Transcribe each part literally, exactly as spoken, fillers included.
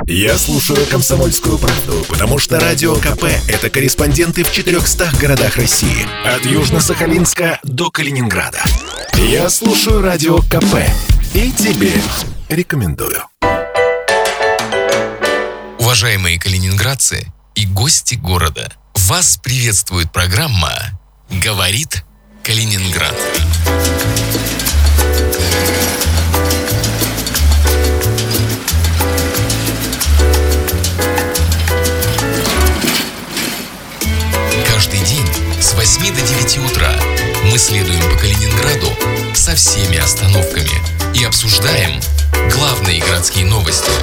Я слушаю «Комсомольскую правду», потому что Радио КП – это корреспонденты в четырехстах городах России. От Южно-Сахалинска до Калининграда. Я слушаю Радио КП и тебе рекомендую. Уважаемые калининградцы и гости города, вас приветствует программа «Говорит Калининград». Каждый день с восьми до девяти утра мы следуем по Калининграду со всеми остановками и обсуждаем главные городские новости.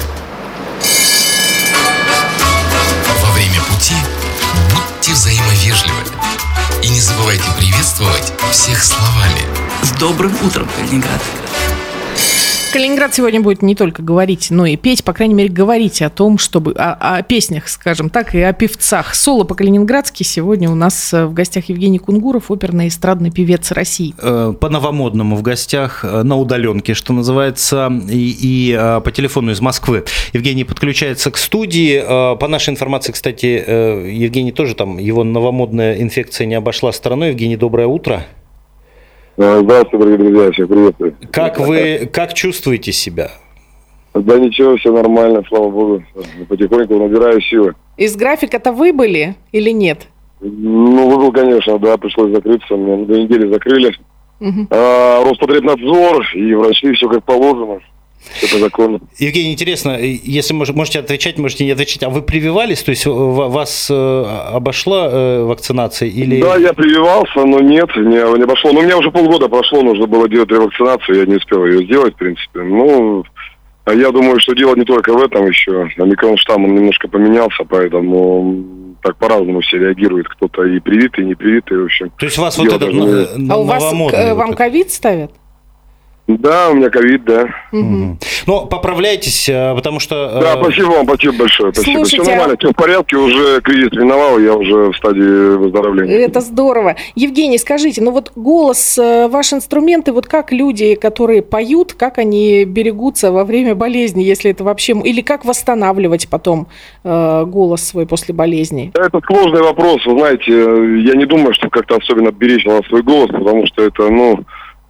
Во время пути будьте взаимовежливы и не забывайте приветствовать всех словами. С добрым утром, Калининград! Калининград сегодня будет не только говорить, но и петь, по крайней мере, говорить о том, чтобы о, о песнях, скажем так, и о певцах. Соло по-калининградски сегодня у нас в гостях Евгений Кунгуров, оперный эстрадный певец России. По-новомодному в гостях, на удаленке, что называется, и, и по телефону из Москвы. Евгений подключается к студии. По нашей информации, кстати, Евгений тоже там, его новомодная инфекция не обошла стороной. Евгений, доброе утро. Здравствуйте, дорогие друзья, всех приветствую. Как вы, как чувствуете себя? Да ничего, все нормально, слава богу. Потихоньку набираю силы. Из графика-то выбыли или нет? Ну, выбыл, конечно, да, пришлось закрыться. Меня на две недели закрыли. Угу. А, Роспотребнадзор и врачи, все как положено. Все по закону. Евгений, интересно, если можете отвечать, можете не отвечать, а вы прививались? То есть вас обошла вакцинация? Или... Да, я прививался, но нет, не, не обошло. Но у меня уже полгода прошло, нужно было делать ревакцинацию, я не успел ее сделать, в принципе. Ну, я думаю, что дело не только в этом еще. Омикрон штамм он немножко поменялся, поэтому так по-разному все реагируют. Кто-то и привитый, и не привитый, в общем. То есть у вас вот этот не... А у вас вам ковид ставят? Да, у меня ковид, да. Угу. Ну, поправляйтесь, потому что... Да, спасибо вам, спасибо большое. Спасибо. Слушайте, все нормально, все в порядке, уже кризис миновал, я уже в стадии выздоровления. Это здорово. Евгений, скажите, ну вот голос, ваши инструменты, вот как люди, которые поют, как они берегутся во время болезни, если это вообще... Или как восстанавливать потом э, голос свой после болезни? Это сложный вопрос, вы знаете, я не думаю, что как-то особенно беречь надо свой голос, потому что это, ну...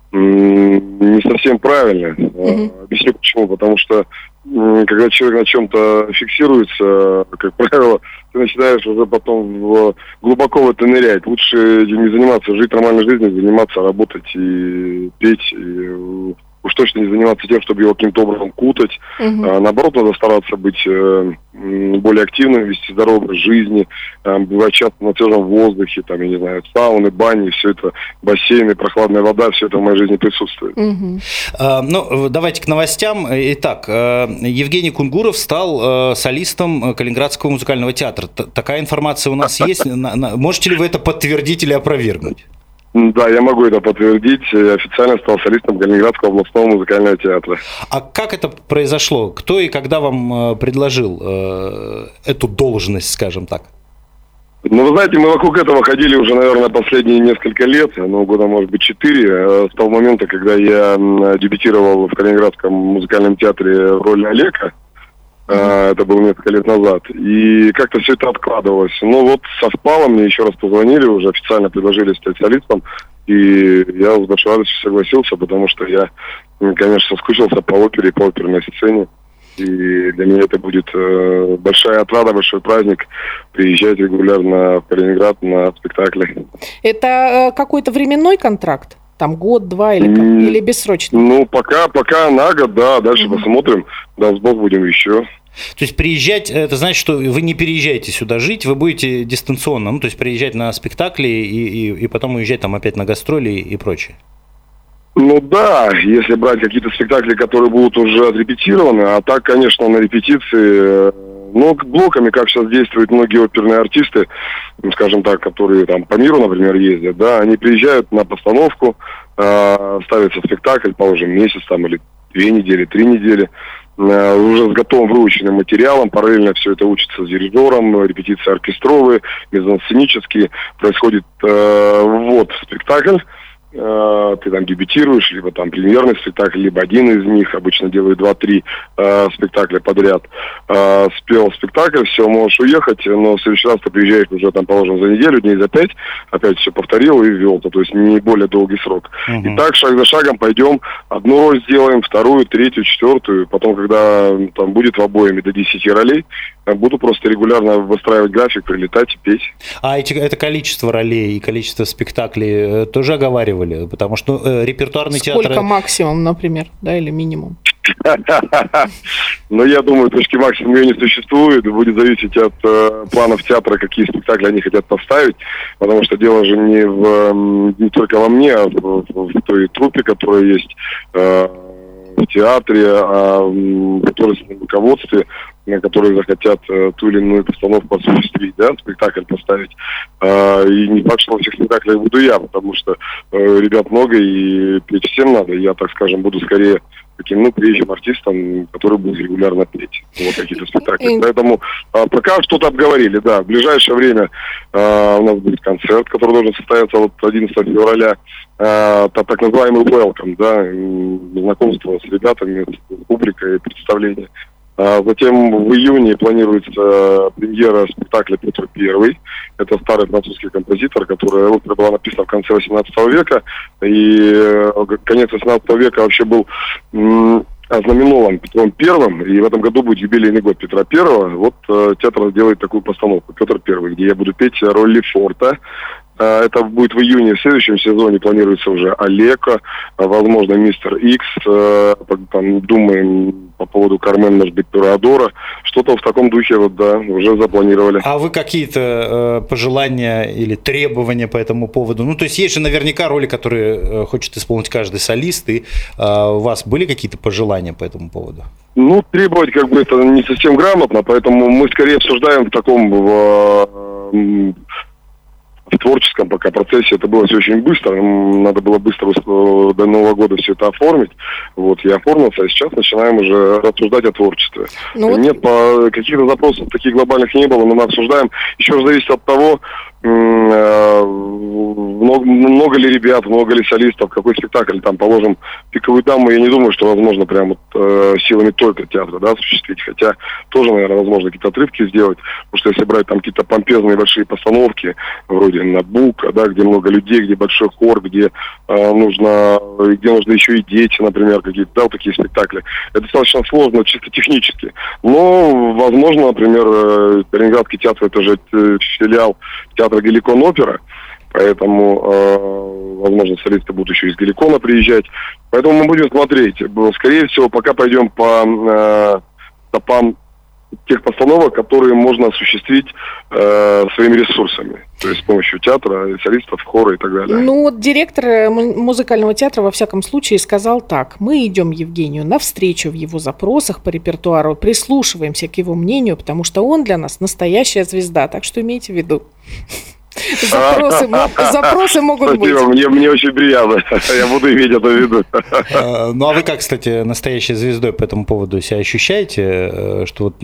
не совсем правильно. Mm-hmm. Объясню почему. Потому что когда человек на чем-то фиксируется, как правило, ты начинаешь уже потом глубоко в это нырять. Лучше этим не заниматься, жить нормальной жизнью, заниматься, работать и петь, и уж точно не заниматься тем, чтобы его каким-то образом кутать. Uh-huh. А, наоборот, надо стараться быть э, более активным, вести здоровый образ жизни, э, бывать часто на свежем воздухе, там, я не знаю, сауны, бани, все это, бассейны, прохладная вода, все это в моей жизни присутствует. Uh-huh. А, ну, давайте к новостям. Итак, Евгений Кунгуров стал солистом Калининградского музыкального театра. Такая информация у нас есть. Можете ли вы это подтвердить или опровергнуть? Да, я могу это подтвердить. Я официально стал солистом Калининградского областного музыкального театра. А как это произошло? Кто и когда вам предложил э, эту должность, скажем так? Ну, вы знаете, мы вокруг этого ходили уже, наверное, последние несколько лет, ну, года, может быть, четыре, с того момента, когда я дебютировал в Калининградском музыкальном театре в роли Олега. Это было несколько лет назад. И как-то все это откладывалось. Ну вот совпало, мне еще раз позвонили, уже официально предложили стать солистом. И я с большой радостью согласился, потому что я, конечно, соскучился по опере и по оперной сцене. И для меня это будет э, большая отрада, большой праздник приезжать регулярно в Калининград на спектакли. Это э, какой-то временной контракт? Там год, два или, как? Или бессрочно? Ну, пока, пока на год, да, дальше угу. посмотрим. Даст Бог, будем еще. То есть приезжать, это значит, что вы не переезжаете сюда жить, вы будете дистанционно, ну, то есть приезжать на спектакли и, и, и потом уезжать там опять на гастроли и, и прочее. Ну да, если брать какие-то спектакли, которые будут уже отрепетированы, а так, конечно, на репетиции, ну, блоками, как сейчас действуют многие оперные артисты, скажем так, которые там по миру, например, ездят, да, они приезжают на постановку, э, ставится спектакль, положим, месяц там или две недели, три недели, э, уже с готовым выученным материалом, параллельно все это учится с дирижером, репетиции оркестровые, мизансценические, происходит э, ввод в спектакль. э, ты там дебютируешь, либо там премьерный спектакль, либо один из них, обычно делают два-три э, спектакля подряд. Э, спел спектакль, все, можешь уехать, но в следующий раз ты приезжаешь уже там, положим, за неделю, дней за пять, опять все повторил и ввел, то есть не более долгий срок. Uh-huh. И так шаг за шагом пойдем, одну роль сделаем, вторую, третью, четвертую, потом, когда там будет в обоими до десяти ролей, буду просто регулярно выстраивать график, прилетать и петь. А эти, это количество ролей и количество спектаклей тоже оговаривали? Потому что э, репертуарный Сколько театр... Сколько максимум, например, да, или минимум? Но я думаю, точки максимум ее не существует. Будет зависеть от э, планов театра, какие спектакли они хотят поставить. Потому что дело же не, в, не только во мне, а в, в той труппе, которая есть э, в театре, а в художественном руководстве, на которые захотят э, ту или иную постановку осуществить, да, спектакль поставить. Э, и не факт, что во всех спектаклях буду я, потому что э, ребят много и петь всем надо. Я, так скажем, буду скорее таким, ну, приезжим артистом, который будет регулярно петь. Вот какие-то спектакли. Поэтому э, пока что-то обговорили, да. В ближайшее время э, у нас будет концерт, который должен состояться вот одиннадцатого февраля. Э, так, так называемый welcome, да, знакомство с ребятами, с публикой, представление. Затем в июне планируется премьера спектакля «Петр Первый». Это старый французский композитор, который опера была написана в конце восемнадцатого века. И конец восемнадцатого века вообще был м- ознаменован Петром Первым. И в этом году будет юбилейный год Петра Первого. Вот э, театр сделает такую постановку «Петр Первый», где я буду петь роль Лефорта. Это будет в июне. В следующем сезоне планируется уже Олеко, возможно, Мистер Икс. Там думаем по поводу Кармен, может быть, Торадора. Что-то в таком духе, вот, да, уже запланировали. А вы какие-то э, пожелания или требования по этому поводу? Ну, то есть есть же наверняка роли, которые э, хочет исполнить каждый солист, и э, у вас были какие-то пожелания по этому поводу? Ну, требовать как бы это не совсем грамотно, поэтому мы скорее обсуждаем в таком... В, в, в творческом пока процессе это было все очень быстро. Надо было быстро до Нового года все это оформить. Вот, я оформился, а сейчас начинаем уже рассуждать о творчестве. Ну, Нет, вот... по каких-то запросов таких глобальных не было, но мы обсуждаем. Еще зависит от того, много, много ли ребят, много ли солистов, какой спектакль. Там, положим, «Пиковую даму», я не думаю, что возможно прям вот, э, силами только театра, да, осуществить. Хотя тоже, наверное, возможно какие-то отрывки сделать. Потому что если брать там какие-то помпезные большие постановки, вроде «Набука», да, где много людей, где большой хор, где э, нужно, где нужно еще и дети, например, какие-то, да, вот такие спектакли. Это достаточно сложно, чисто технически. Но, возможно, например, э, Ленинградский театр, это же э, филиал театра Геликон опера, поэтому, э, возможно, солисты будут еще из Геликона приезжать. Поэтому мы будем смотреть. Скорее всего, пока пойдем по э, стопам тех постановок, которые можно осуществить э, своими ресурсами. То есть с помощью театра, солистов, хора и так далее. Ну вот директор музыкального театра во всяком случае сказал так: мы идем Евгению навстречу в его запросах по репертуару, прислушиваемся к его мнению, потому что он для нас настоящая звезда. Так что имейте в виду. Запросы, запросы могут Спасибо, быть. Мне, мне очень приятно. Я буду иметь это в виду. Ну, а вы как, кстати, настоящей звездой по этому поводу себя ощущаете? Что вот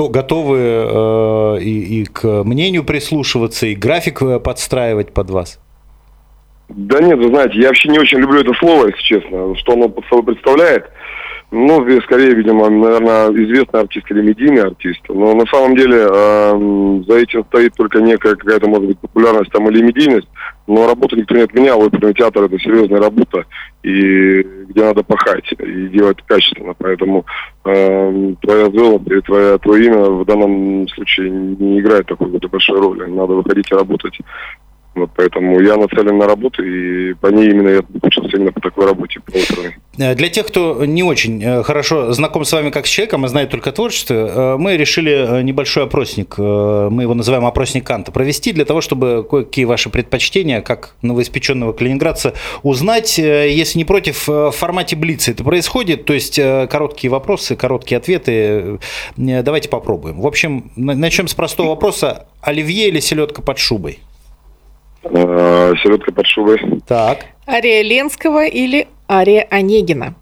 готовы и, и к мнению прислушиваться, и график подстраивать под вас? Да нет, вы знаете, я вообще не очень люблю это слово, если честно. Что оно под собой представляет? Ну, скорее, видимо, наверное, известный артист или медийный артист. Но на самом деле э, за этим стоит только некая какая-то, может быть, популярность там или медийность. Но работу никто не отменял. Оперный театр — это серьезная работа, и где надо пахать и делать качественно. Поэтому э, твоя звезда и твое, твое имя в данном случае не играет такой вот большой роли. Надо выходить и работать. Вот поэтому я нацелен на работу, и по ней именно я учился именно по такой работе, по оперной. Для тех, кто не очень хорошо знаком с вами как с человеком, а знает только творчество, мы решили небольшой опросник, мы его называем опросник Канта, провести для того, чтобы кое-какие ваши предпочтения, как новоиспеченного калининградца, узнать, если не против, в формате блица это происходит, то есть короткие вопросы, короткие ответы. Давайте попробуем. В общем, начнем с простого вопроса: оливье или селедка под шубой? Селедка под шубой. Так. Ария Ленского или Ария Онегина?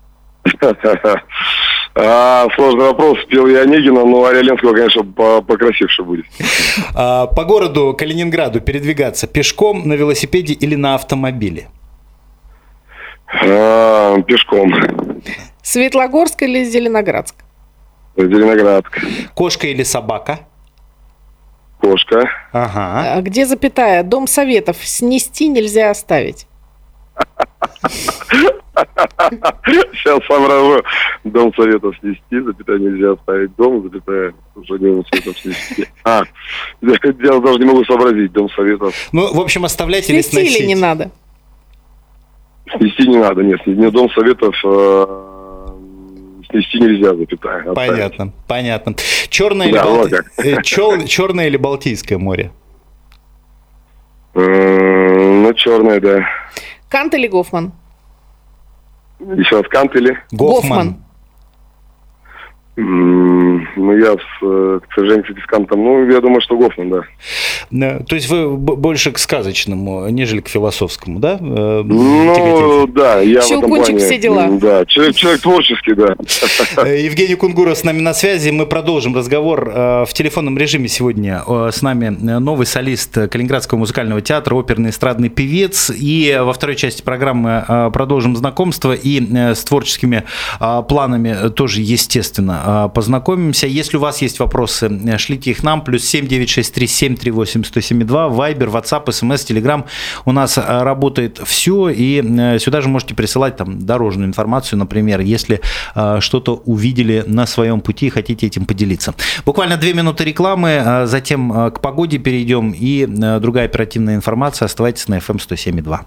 А, сложный вопрос. Пел я Онегина, но Ария Ленского, конечно, покрасивше будет. А, по городу Калининграду передвигаться пешком, на велосипеде или на автомобиле? А, пешком. Светлогорск или Зеленоградск? Зеленоградск. Кошка или собака? Кошка. Ага. А где запятая? Дом советов снести нельзя оставить. Сейчас соображу. Дом советов снести, запятая нельзя оставить. Дом, запятая, уже дом советов снести. А, я даже не могу сообразить. Дом советов. Ну, в общем, оставлять или Снести сносить? или не надо? Снести не надо, нет. Не дом советов, э, снести нельзя, запятая. Оставить. Понятно, понятно. Черное или, Да, Балти- вот как. э, чел- Черное или Балтийское море? М, Ну, черное, да. Кант или Гофман? Еще раз, Кант или? Гофман. М, Ну, я, с, э, к сожалению, кстати, с Кантом, ну, я думаю, что Гофман, да. Э, То есть вы б- больше к сказочному, нежели к философскому, да? э, Ну, тяготеете? да, я в этом Щелкунчик, плане... все дела. м, Да, человек, человек творческий, да. Э, Евгений Кунгуров с нами на связи. Мы продолжим разговор э, в телефонном режиме сегодня. Э, С нами новый солист Калининградского музыкального театра, оперный эстрадный певец. И во второй части программы э, продолжим знакомство и э, с творческими э, планами тоже, естественно, э, познакомимся. Если у вас есть вопросы, э, шлите их нам. Плюс семь девять шесть три семь три восемь сто семь два. Вайбер, Ватсап, СМС, Телеграм. У нас э, работает все. И э, сюда же можете присылать там дорожную информацию, например, если э, что-то увидели на своем пути и хотите этим поделиться. Буквально две минуты рекламы, э, затем э, к погоде перейдем и э, другая оперативная информация. Оставайтесь на эф эм сто семь и два.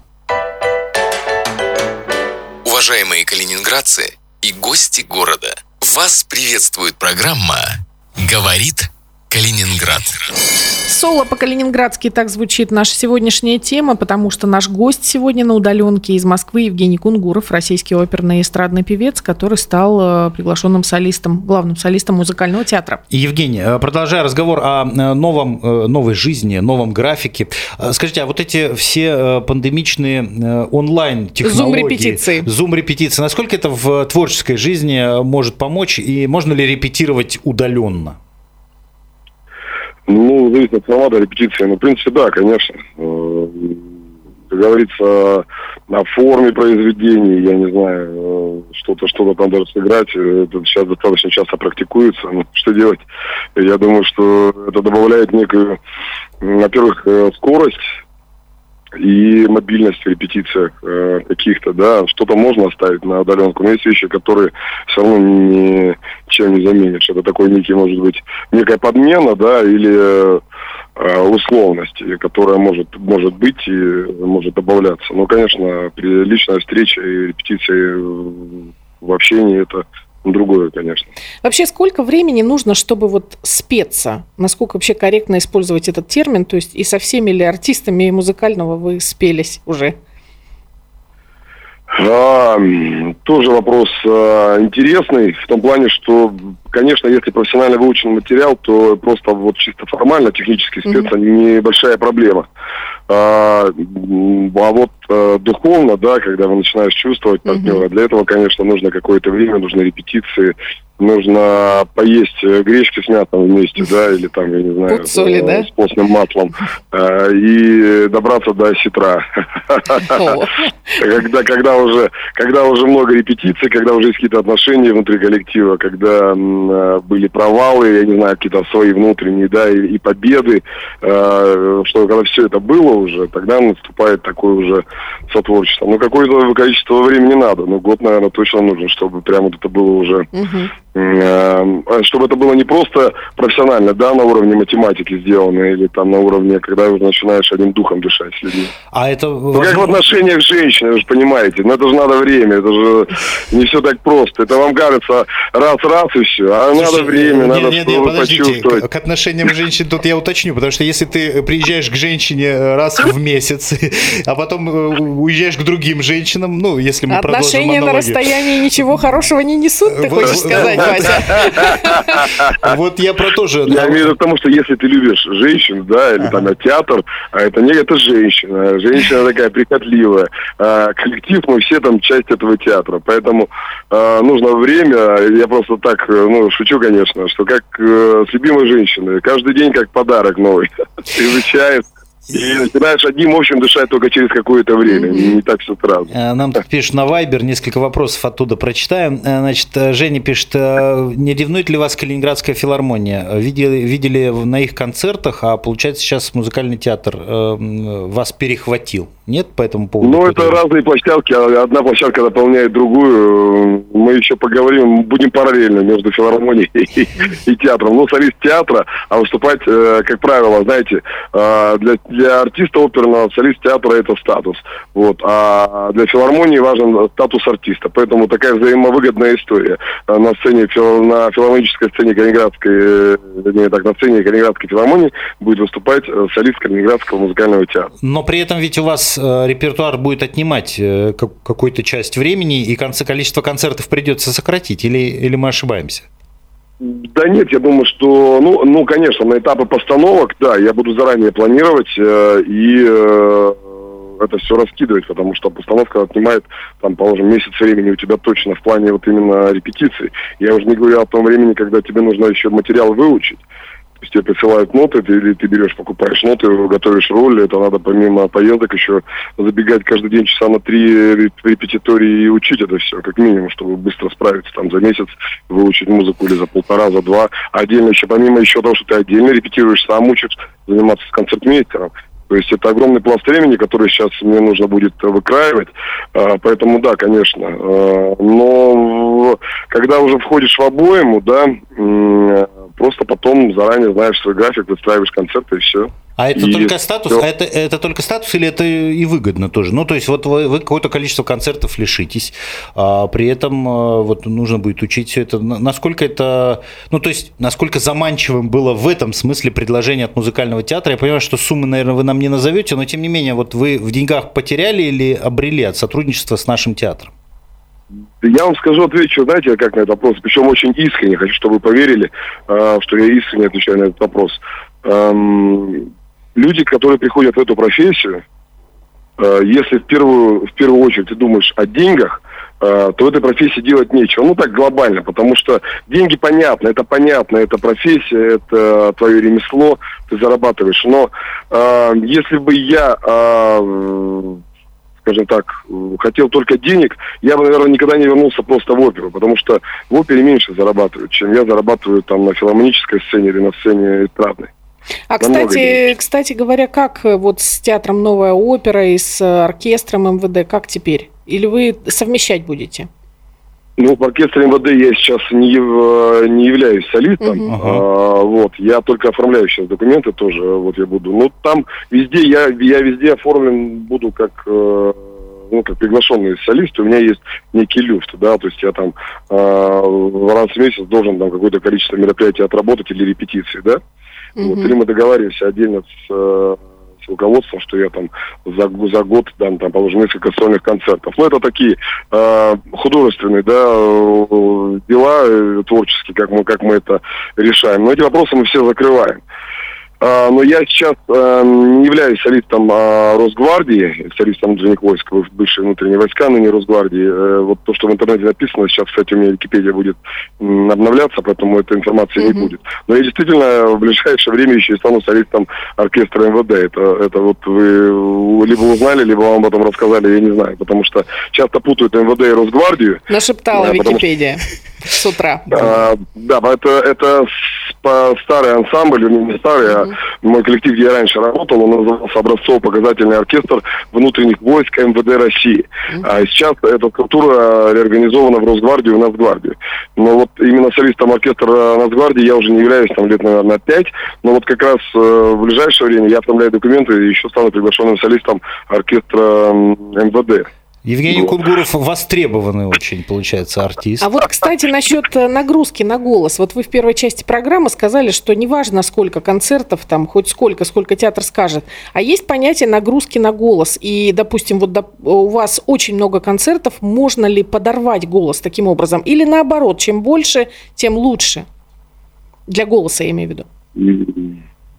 Уважаемые калининградцы и гости города, вас приветствует программа «Говорит Калининград». Соло по-калининградски, так звучит наша сегодняшняя тема, потому что наш гость сегодня на удаленке из Москвы Евгений Кунгуров, российский оперный и эстрадный певец, который стал приглашенным солистом, главным солистом музыкального театра. Евгений, продолжая разговор о новом, новой жизни, новом графике, скажите, а вот эти все пандемичные онлайн-технологии, Зум-репетиции. Зум-репетиции, насколько это в творческой жизни может помочь, и можно ли репетировать удаленно? Ну, зависит от формата репетиции. Ну, в принципе, да, конечно. Э, Как говорится, на форме произведений, я не знаю, э, что-то, что-то там даже сыграть, э, это сейчас достаточно часто практикуется. Ну, что делать? Я думаю, что это добавляет некую, во-первых, э, скорость и мобильность в репетициях э, каких-то, да, что-то можно оставить на удаленку, но есть вещи, которые все равно ничем не заменишь. Это такой некий, может быть, некая подмена, да, или э, условность, которая может, может быть и может добавляться. Но, конечно, при личной встрече и репетиции в общении это другое, конечно. Вообще, сколько времени нужно, чтобы вот спеться? Насколько вообще корректно использовать этот термин? То есть и со всеми ли артистами музыкального вы спелись уже? А, тоже вопрос а, интересный, в том плане, что, конечно, если профессионально выучен материал, то просто вот чисто формально, технически спеться mm-hmm. небольшая проблема. А, а вот а, духовно, да, когда вы начинаешь чувствовать партнера, mm-hmm. для этого, конечно, нужно какое-то время, нужны репетиции, нужно поесть гречки с мясом вместе, да, или там, я не знаю, Пуд соли, с, да? с постным маслом, а, и добраться до сетра. Когда, когда уже, когда уже много репетиций, когда уже есть какие-то отношения внутри коллектива, когда м, были провалы, я не знаю, какие-то свои внутренние, да, и, и победы, э, что когда все это было уже, тогда наступает такое уже сотворчество. Ну, какое-то количество времени надо, ну, год, наверное, точно нужен, чтобы прямо вот это было уже... Uh-huh. Чтобы это было не просто профессионально, да, на уровне математики сделано, или там на уровне, когда уже начинаешь одним духом дышать с людьми. А это... Ну, как в отношениях с женщиной, вы же понимаете, но это же надо время, это же не все так просто. Это вам кажется раз-раз и все, а Слушай, надо время, не, надо не, не, что-то почувствовать. К отношениям женщин тут я уточню, потому что если ты приезжаешь к женщине раз в месяц, а потом уезжаешь к другим женщинам, ну, если мы продолжим отношения на расстоянии ничего хорошего не несут, ты хочешь сказать? Вот я про то же. Я имею в виду к тому, что если ты любишь женщин, да, или там театр, а это не это женщина. Женщина такая прихотливая. Коллектив, мы все там часть этого театра. Поэтому нужно время. Я просто так, ну, шучу, конечно, что как с любимой женщиной. Каждый день как подарок новый. Изучает. И начинаешь одним общим дышать только через какое-то время, mm-hmm. не так все сразу. Нам тут пишут на Вайбер, несколько вопросов оттуда прочитаем. Значит, Женя пишет, не ревнует ли вас Калининградская филармония? Видели, видели на их концертах, а получается сейчас музыкальный театр вас перехватил. Нет по этому поводу? Ну, это разные площадки, одна площадка дополняет другую. Мы еще поговорим, будем параллельно между филармонией и, и театром. Ну, солист театра, а выступать, как правило, знаете, для Для артиста оперного солист театра это статус. Вот. А для филармонии важен статус артиста. Поэтому такая взаимовыгодная история. На сцене, на филармонической сцене Калининградской, не так, на сцене Калининградской филармонии будет выступать солист Калининградского музыкального театра. Но при этом ведь у вас репертуар будет отнимать какую-то часть времени, и количество концертов придется сократить. Или, или мы ошибаемся? Да нет, я думаю, что, ну, ну, конечно, на этапы постановок, да, я буду заранее планировать э, и э, это все раскидывать, потому что постановка отнимает, там, положим, месяц времени у тебя точно в плане вот именно репетиций. Я уже не говорю о том времени, когда тебе нужно еще материал выучить. То есть тебе присылают ноты, ты, или ты берешь, покупаешь ноты, готовишь роль, это надо помимо поездок еще забегать каждый день часа на три репетитории и учить это все, как минимум, чтобы быстро справиться, там, за месяц выучить музыку или за полтора, за два. А отдельно еще, помимо еще того, что ты отдельно репетируешь, сам учишь, заниматься с концертмейстером. То есть это огромный пласт времени, который сейчас мне нужно будет выкраивать. Поэтому да, конечно. Но когда уже входишь в обойму, да, просто потом заранее знаешь свой график, выстраиваешь концерты и все. А это и только статус? все. А это, это только статус или это и выгодно тоже? Ну, то есть вот вы, вы какое-то количество концертов лишитесь, а при этом вот нужно будет учить все это. Насколько это, ну, то есть насколько заманчивым было в этом смысле предложение от музыкального театра? Я понимаю, что суммы, наверное, вы нам не назовете, но тем не менее, вот вы в деньгах потеряли или обрели от сотрудничества с нашим театром? Я вам скажу, отвечу, знаете, как на этот вопрос, причем очень искренне, хочу, чтобы вы поверили, что я искренне отвечаю на этот вопрос. Люди, которые приходят в эту профессию, если в первую, в первую очередь ты думаешь о деньгах, то в этой профессии делать нечего. Ну, так глобально, потому что деньги понятно, это понятно, это профессия, это твое ремесло, ты зарабатываешь. Но если бы я... скажем так, хотел только денег, я бы, наверное, никогда не вернулся просто в оперу, потому что в опере меньше зарабатывают, чем я зарабатываю там на филармонической сцене или на сцене эстрадной. А, кстати, кстати говоря, как вот с театром «Новая опера» и с оркестром эм вэ дэ, как теперь? Или вы совмещать будете? Ну, в оркестре эм вэ дэ я сейчас не, не являюсь солистом, uh-huh. а, вот, я только оформляю сейчас документы тоже, вот я буду, ну, там везде, я, я везде оформлен буду как, ну, как приглашенный солист, у меня есть некий люфт, да, то есть я там а, раз в месяц должен там какое-то количество мероприятий отработать или репетиции, да, uh-huh. вот, или мы договариваемся отдельно с... с руководством, что я там за, за год дам, там, положим, несколько сольных концертов. Ну, это такие э, художественные, да, дела э, творческие, как мы, как мы это решаем. Но эти вопросы мы все закрываем. Э, но я сейчас э, не являюсь солистом э, Росгвардии, солистом внутренних войск, бывшие внутренние войска, но не Росгвардии. Э, вот то, что в интернете написано, сейчас, кстати, у меня Википедия будет м, обновляться, поэтому этой информации mm-hmm. не будет. Но я действительно в ближайшее время еще и стану солистом оркестра эм вэ дэ. Это, это вот вы либо узнали, либо вам об этом рассказали, я не знаю. Потому что часто путают эм вэ дэ и Росгвардию. Нашептала да, Википедия что... с утра. А, да, это, это старый ансамбль, не старый, mm-hmm. а мой коллектив, где я раньше работал, он назывался образцово-показательный оркестр внутренних войск эм вэ дэ России. Mm-hmm. А сейчас эта структура реорганизована в Росгвардию и в Нацгвардию. Но вот именно солистом оркестра Нацгвардии я уже не являюсь, там лет, наверное, пять. Но вот как раз э, в ближайшее время я оформляю документы и еще стану приглашенным солистом оркестра эм вэ дэ. Евгений вот. Кунгуров востребованный очень, получается, артист. А вот, кстати, насчет нагрузки на голос. Вот вы в первой части программы сказали, что неважно, сколько концертов, там, хоть сколько, сколько театр скажет. А есть понятие нагрузки на голос. И, допустим, вот у вас очень много концертов. Можно ли подорвать голос таким образом? Или наоборот, чем больше, тем лучше? Для голоса, я имею в виду.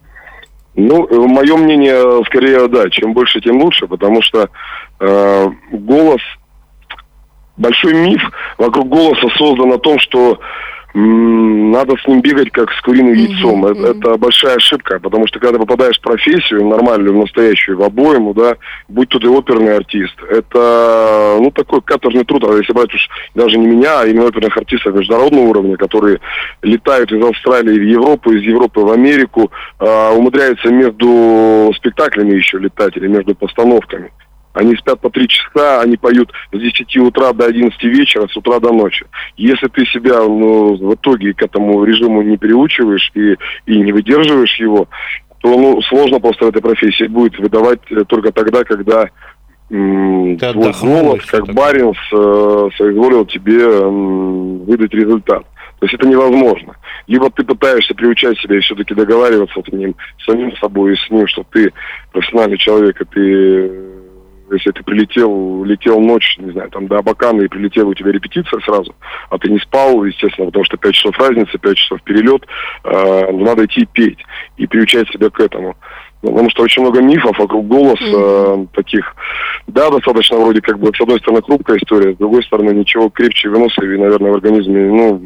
Ну, мое мнение, скорее, да, чем больше, тем лучше, потому что э, голос, большой миф вокруг голоса создан о том, что надо с ним бегать как с куриным яйцом. Mm-hmm. Это, это большая ошибка, потому что когда попадаешь в профессию нормальную, в настоящую, в обойму, да, будь то ты оперный артист, это, ну, такой каторжный труд. А если брать уж даже не меня, а именно оперных артистов международного уровня, которые летают из Австралии в Европу, из Европы в Америку, э, умудряются между спектаклями еще летать или между постановками. Они спят по три часа, они поют с десяти утра до одиннадцати вечера, с утра до ночи. Если ты себя, ну, в итоге к этому режиму не переучиваешь и, и не выдерживаешь его, то, ну, сложно просто в этой профессии будет выдавать только тогда, когда м, твой голос, как барин, с, соизволил тебе м, выдать результат. То есть это невозможно. Либо ты пытаешься приучать себя и все-таки договариваться с ним, с самим собой и с ним, что ты профессиональный человек, и ты... Если ты прилетел, летел ночь, не знаю, там до Абакана и прилетела у тебя репетиция сразу, а ты не спал, естественно, потому что пять часов разница, пять часов перелет, э, надо идти петь и приучать себя к этому. Потому что очень много мифов вокруг голоса, mm-hmm. э, таких, да, достаточно вроде как бы, с одной стороны, хрупкая история, с другой стороны, ничего крепче и выносливее, наверное, в организме, ну,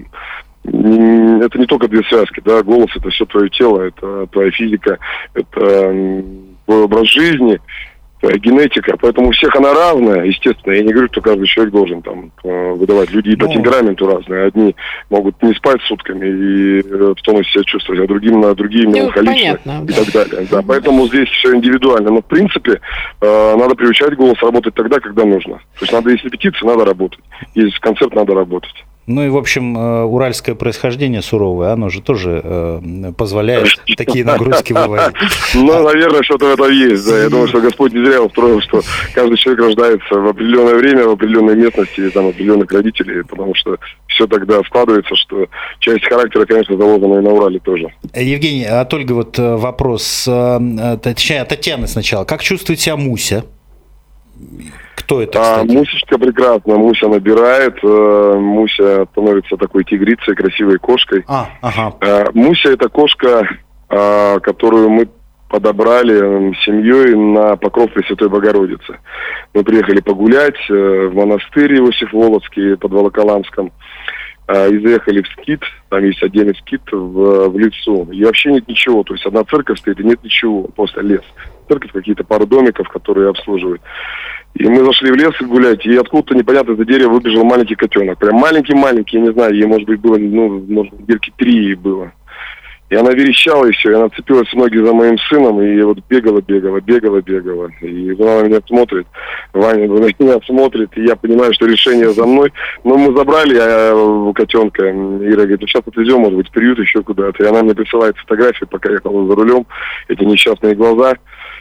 не, это не только две связки, да, голос — это все твое тело, это твоя физика, это э, твой образ жизни, генетика, поэтому у всех она разная, естественно. Я не говорю, что каждый человек должен там выдавать. Люди и по ну, темпераменту разные. Одни могут не спать сутками и в тонусе себя чувствовать, а другим на другие меланхоличные и да. так далее. Да, поэтому здесь все индивидуально. Но в принципе надо приучать голос работать тогда, когда нужно. То есть надо, если репетиция, надо работать. Если концерт, надо работать. Ну и, в общем, уральское происхождение суровое, оно же тоже э, позволяет такие нагрузки выводить. Ну, наверное, что-то в этом есть, да. Я думаю, что Господь не зря устроил, что каждый человек рождается в определенное время, в определенной местности, там, определенных родителей, потому что все тогда складывается, что часть характера, конечно, заложена и на Урале тоже. Евгений, от Ольги вот вопрос, точнее, от Татьяны сначала. Как чувствует себя Муся? Кто это, кстати? А, Мусечка прекрасно. Муся набирает. Э, Муся становится такой тигрицей, красивой кошкой. А, ага. э, Муся — это кошка, э, которую мы подобрали семьей на Покров Пресвятой Богородицы. Мы приехали погулять э, в монастырь Иосиф-Володский под Волоколамском. Э, и заехали в скит. Там есть отдельный скит в, в лесу. И вообще нет ничего. То есть одна церковь стоит, и нет ничего. Просто лес. Церковь, какие-то пару домиков, которые обслуживают. И мы зашли в лес гулять, и откуда-то непонятно из-за дерева выбежал маленький котенок. Прям маленький-маленький, я не знаю, ей, может быть, было, ну, может быть, недельки три ей было. И она верещала, и все, и она цепилась в ноги за моим сыном, и вот бегала, бегала, бегала, бегала. И она на меня смотрит, Ваня на меня смотрит, и я понимаю, что решение за мной. Но мы забрали а, котенка, Ира говорит, ну сейчас отвезем, может быть, в приют еще куда-то. И она мне присылает фотографии, пока я ехал за рулем, эти несчастные глаза.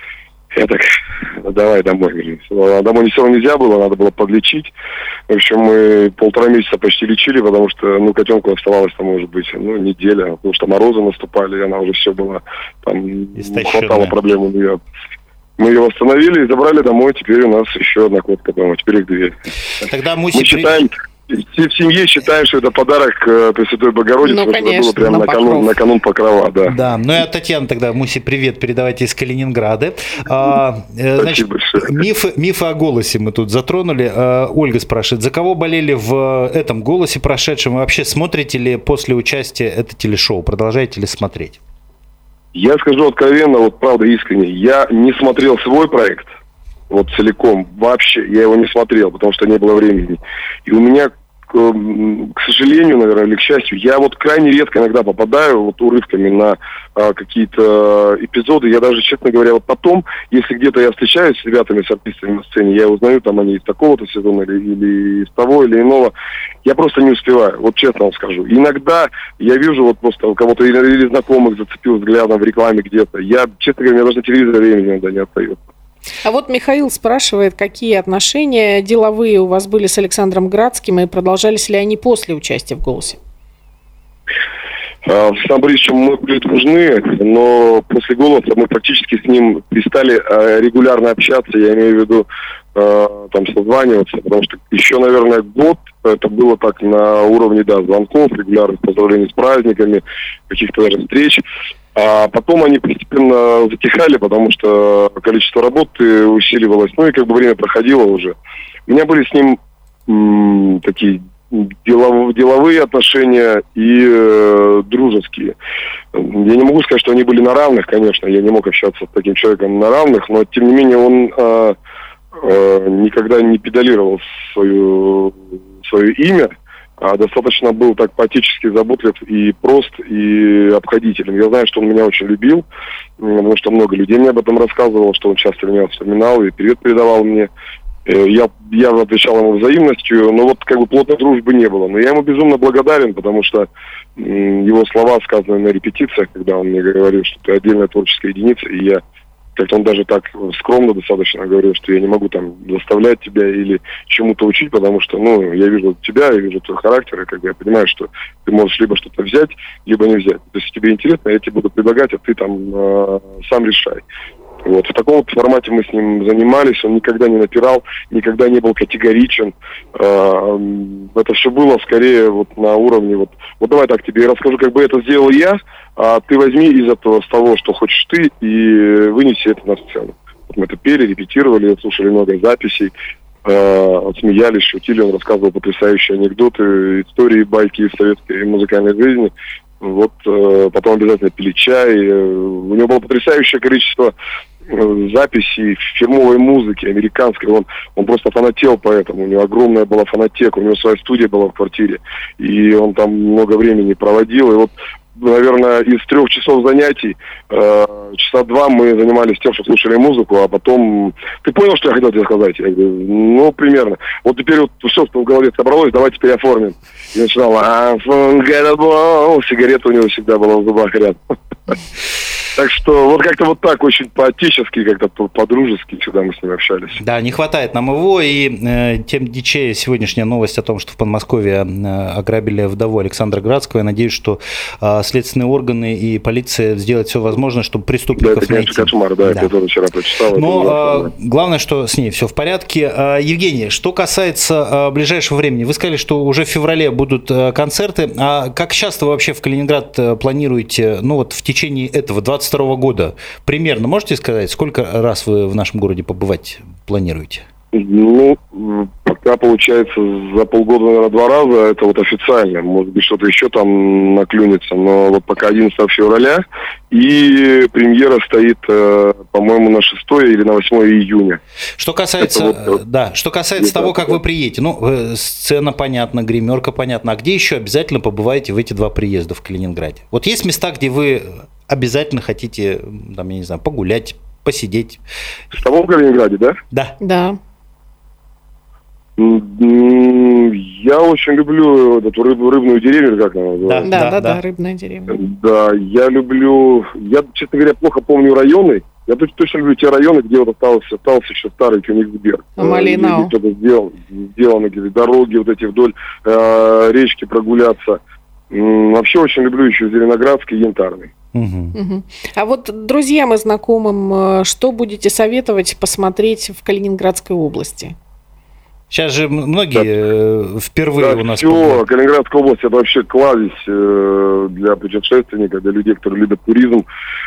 Я так, давай домой, говорит. Домой не все нельзя было, надо было подлечить. В общем, мы полтора месяца почти лечили, потому что, ну, котенку оставалось там, может быть, ну, неделя, потому что морозы наступали, и она уже все была, там, хватало проблем у нее. Мы ее восстановили и забрали домой, теперь у нас еще одна котка дома, теперь их две. Тогда Муси... Мы считаем... В семье считаем, что это подарок э, Пресвятой Богородице, ну, конечно, было прямо на наканун, наканун Покрова, да. Да, ну и от Татьяны тогда, Муси, привет, передавайте из Калининграда. А, значит, мифы, мифы о голосе мы тут затронули. А, Ольга спрашивает, за кого болели в этом голосе прошедшем? Вы вообще смотрите ли после участия это телешоу? Продолжаете ли смотреть? Я скажу откровенно, вот правда искренне, я не смотрел свой проект. Вот целиком, вообще, я его не смотрел, потому что не было времени. И у меня, к, к сожалению, наверное, или к счастью, я вот крайне редко иногда попадаю вот урывками на а, какие-то эпизоды. Я даже, честно говоря, вот потом, если где-то я встречаюсь с ребятами, с артистами на сцене, я узнаю, там они из такого-то сезона или, или из того или иного, я просто не успеваю, вот честно вам скажу. Иногда я вижу вот просто у кого-то или, или знакомых зацепил взглядом в рекламе где-то. Я, честно говоря, мне даже на телевизоре времени иногда не остается. А вот Михаил спрашивает, какие отношения деловые у вас были с Александром Градским и продолжались ли они после участия в «Голосе»? С Александром Борисовичем мы были дружны, но после «Голоса» мы практически с ним перестали регулярно общаться, я имею в виду там созваниваться, потому что еще, наверное, год это было так на уровне, да, звонков, регулярных поздравлений с праздниками, каких-то даже встреч. А потом они постепенно затихали, потому что количество работы усиливалось, ну и как бы время проходило уже. У меня были с ним м- такие делов, деловые отношения и э, дружеские. Я не могу сказать, что они были на равных, конечно, я не мог общаться с таким человеком на равных, но тем не менее он э, э, никогда не педалировал свою, свое имя, а достаточно был так поотечески заботлив и прост, и обходителен. Я знаю, что он меня очень любил, потому что много людей мне об этом рассказывало, что он часто меня вспоминал и привет передавал мне. Я, я отвечал ему взаимностью, но вот как бы плотной дружбы не было. Но я ему безумно благодарен, потому что м, его слова, сказанные на репетициях, когда он мне говорил, что ты отдельная творческая единица, и я, как-то он даже так скромно достаточно говорил, что я не могу там заставлять тебя или чему-то учить, потому что, ну, я вижу тебя, я вижу твой характер, и как бы я понимаю, что ты можешь либо что-то взять, либо не взять. То есть тебе интересно, я тебе буду предлагать, а ты там э, сам решай. Вот. В таком вот формате мы с ним занимались, он никогда не напирал, никогда не был категоричен. Это все было скорее вот на уровне, вот, вот давай так тебе расскажу, как бы это сделал я, а ты возьми из этого, с того, что хочешь ты, и вынеси это на сцену. Вот мы это пели, репетировали, слушали много записей, смеялись, шутили, он рассказывал потрясающие анекдоты, истории, байки из советской музыкальной жизни. Вот, э, потом обязательно пили чай. У него было потрясающее количество э, записей фирмовой музыки, американской. Он, он просто фанател по этому. У него огромная была фонотека, у него своя студия была в квартире. И он там много времени проводил. И вот, наверное, из трех часов занятий, э, часа два мы занимались тем, что слушали музыку, а потом... Ты понял, что я хотел тебе сказать? Я говорю, ну, примерно. Вот теперь вот все, что в голове собралось, давай теперь оформим. И начинал, сигарета у него всегда была в зубах рядом. Так что вот как-то вот так, очень по-отечески, как-то по-дружески всегда мы с ним общались. Да, не хватает нам его, и э, тем дичее сегодняшняя новость о том, что в Подмосковье э, ограбили вдову Александра Градского. Я надеюсь, что э, следственные органы и полиция сделают все возможное, чтобы преступников да, это, найти. конечно, кошмар, да, да. Я тоже вчера прочитал. Но э, главное, что с ней все в порядке. Э, Евгений, что касается э, ближайшего времени, вы сказали, что уже в феврале будут э, концерты. А как часто вы вообще в Калининград э, планируете, ну вот в течение этого двадцать второго года, примерно можете сказать, сколько раз вы в нашем городе побывать планируете? Ну, пока получается за полгода, наверное, два раза, это вот официально. Может быть, что-то еще там наклюнется, но вот пока одиннадцатого февраля, и премьера стоит, по-моему, на шестое или на восьмое июня. Что касается, вот, да, что касается того, как вы приедете, ну, сцена понятна, гримерка понятна, а где еще обязательно побываете в эти два приезда в Калининграде? Вот есть места, где вы обязательно хотите, там, я не знаю, погулять, посидеть? В самом Калининграде, да? Да. Да. Я очень люблю эту рыб, рыбную деревню, как она называется. Да, да, да, да, рыбная деревня. Да, я люблю, я, честно говоря, плохо помню районы. Я точно люблю те районы, где вот остался, остался еще старый Кёнигсберг. Малинау. Где-то сделал, сделаны какие-то дороги вот эти вдоль э, речки прогуляться. М-м, вообще очень люблю еще Зеленоградский и Янтарный. Угу. Угу. А вот друзьям и знакомым, что будете советовать посмотреть в Калининградской области? Сейчас же многие да. впервые да, у нас... Все, побывают. Калининградская область — это вообще кладезь для путешественников, для людей, которые любят туризм.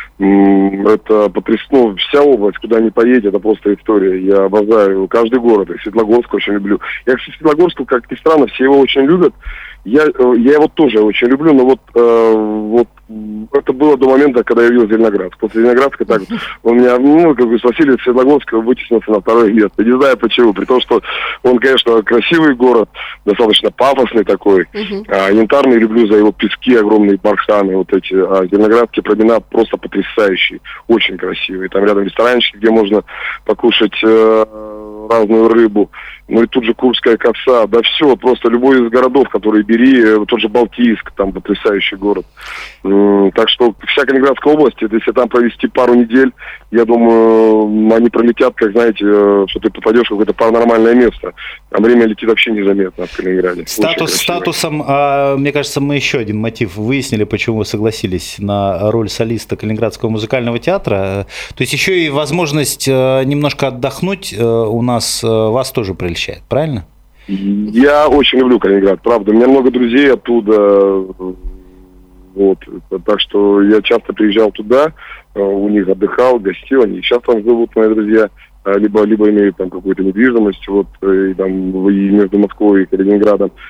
Это потрясно. Вся область, куда ни поедет, это просто история. Я обожаю каждый город. И Светлогорск очень люблю. Я, кстати, Светлогорск, как ни странно, все его очень любят. Я, я его тоже очень люблю, но вот, э, вот это было до момента, когда я видел Зеленоградск. После Зеленоградска так он меня, ну, как бы с Василия Светлогорска вытеснился на второе место. Не знаю почему, при том, что он, конечно, красивый город, достаточно пафосный такой. Uh-huh. А Янтарный люблю за его пески, огромные барханы, вот эти. А Зеленоградский променад просто потрясающий, очень красивый. Там рядом ресторанчик, где можно покушать э, разную рыбу. Ну и тут же Курская коса, да все, просто любой из городов, которые бери, тот же Балтийск, там потрясающий город. Так что вся Калининградская область, если там провести пару недель, я думаю, они пролетят, как знаете, что ты попадешь в какое-то паранормальное место. А время летит вообще незаметно в Калининграде. Статус, статусом, мне кажется, мы еще один мотив выяснили, почему вы согласились на роль солиста Калининградского музыкального театра. То есть еще и возможность немножко отдохнуть у нас вас тоже прельщает, правильно? Я очень люблю Калининград, правда. У меня много друзей оттуда. Вот. Так что я часто приезжал туда, у них отдыхал, гостил. Они сейчас там живут, мои друзья. Либо, либо имеют там какую-то недвижимость, вот, и там и между Москвой и Калининградом.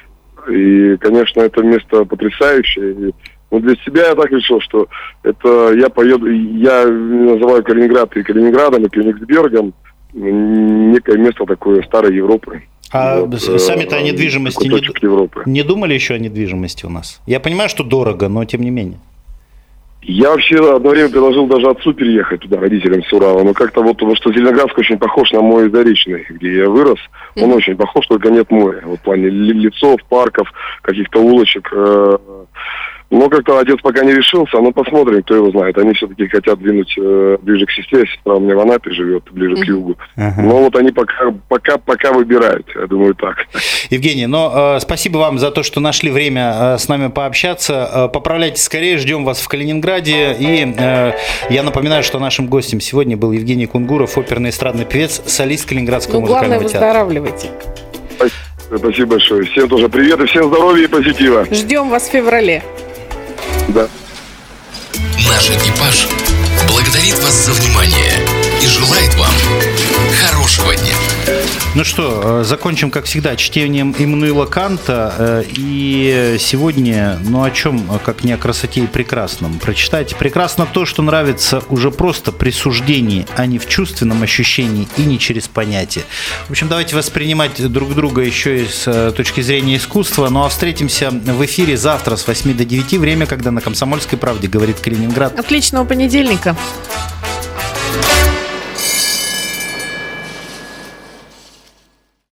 И, конечно, это место потрясающее. И, ну, для себя я так решил, что это я поеду, я называю Калининград и Калининградом, и Кёнигсбергом, некое место такое старой Европы. А вот, сами-то о недвижимости не, не думали еще о недвижимости у нас? Я понимаю, что дорого, но тем не менее. Я вообще одно время предложил даже отцу переехать туда, родителям с Урала, но как-то вот, потому что Зеленоградск очень похож на мой Заречный, где я вырос. Он mm-hmm. очень похож, только нет моря. Вот в плане лицов, парков, каких-то улочек. Но как-то отец пока не решился, но посмотрим, кто его знает. Они все-таки хотят двинуть э, ближе к сестре, сестра у меня в Анапе живет, ближе к югу. Uh-huh. Но вот они пока, пока, пока выбирают, я думаю, так. Евгений, ну, э, спасибо вам за то, что нашли время э, с нами пообщаться. Э, поправляйтесь скорее, ждем вас в Калининграде. И э, я напоминаю, что нашим гостем сегодня был Евгений Кунгуров, оперный эстрадный певец, солист Калининградского ну, музыкального театра. Главное, выздоравливайте. Спасибо большое. Всем тоже привет и всем здоровья и позитива. Ждем вас в феврале. Да. Наш экипаж благодарит вас за внимание и желает вам хорошего дня. Ну что, закончим, как всегда, чтением Иммануила Канта. И сегодня, ну о чем, как не о красоте и прекрасном. Прочитайте: прекрасно то, что нравится уже просто при суждении, а не в чувственном ощущении и не через понятие. В общем, давайте воспринимать друг друга еще и с точки зрения искусства. Ну а встретимся в эфире завтра с восьми до девяти. Время, когда на «Комсомольской правде» говорит Калининград. Отличного понедельника.